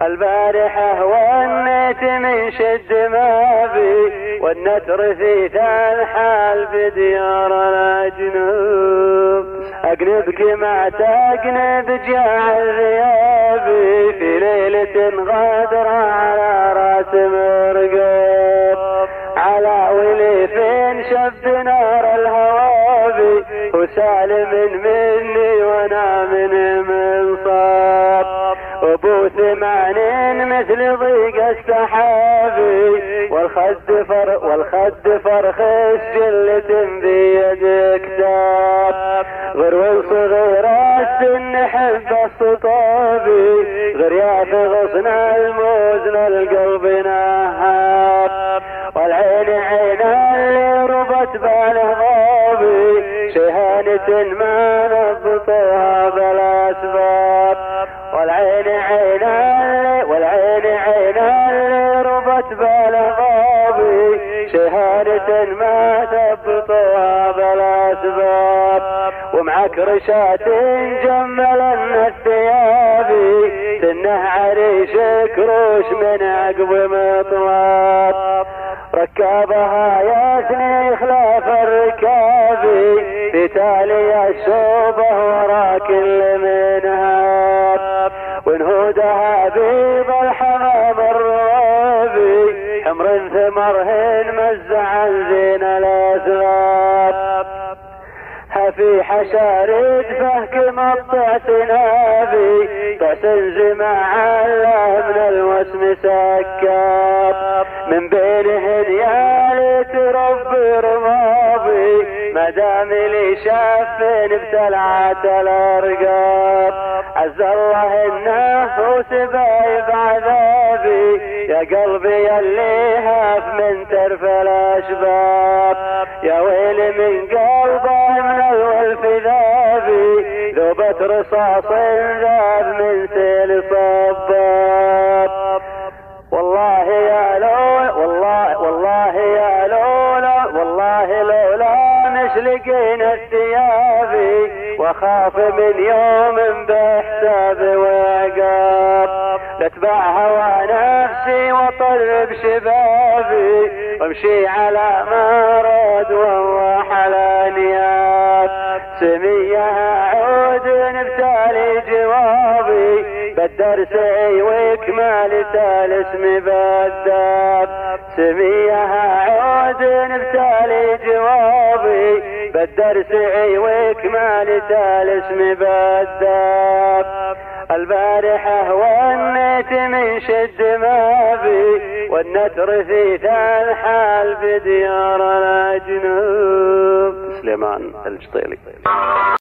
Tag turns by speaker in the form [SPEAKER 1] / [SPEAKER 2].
[SPEAKER 1] البارحة ونيت من شد ما بي والنتر في ذا الحال بديار الأجنوب. أقنبك ما تقنب جاعل ثيابي في ليلة غادرة على راس مرقب. على وليف شب نار الهوابي وسالم مني وانا من منصاب. ابو 8 مثل ضيق السحابي والخد فرخ جلة بيد كتاب. غرو صغير السن حب السطابي غرياف غصن الموزن القلب نهاب. والعين عين اللي ربت باله ضابي شهانة ما نضبطها بالاسباب. والعين عين اللي ربت باله ضابي شهانة ما تضبطها بالاسباب. ومعك رشات جملن الثيابي سنه عريش كروش من عقب مطلاب. ركابها يثني خلاف الركابي في تالي الشوبه ورا كل منها. ونهودها بيض الحمام الروابي حمر ثمرهن مزع زين الاسباب. في حشارد فهك مطع سنابي طعس الجماع من الوسم سكاب. من بينهن يا ليت ربي رمابي مدام لي شافن بتلعة الارقاب. عز الله النفوس بايب عذابي يا قلبي اللي هاف من ترف الاشباب. يا ويلي من قلبه من الولف ذابي ذوبت رصاص ذاب من سيل صباب. والله يا لولا والله لولا مشلقين الثيابي واخاف من يوم بحساب وعقاب. لاتبع هوى نفسي واطرب شبابي وامشي على ما رد وانواح على نياب. سميها عود بتالي جوابي بالدرسي واكمال الاسم بالداب. سميها عود بتالي جوابي بالدرسي واكمال الاسم بالداب. البارحة ونيت من شد ما بي والنتر في ذا الحال بديار الأجنوب. سليمان الجطيلي.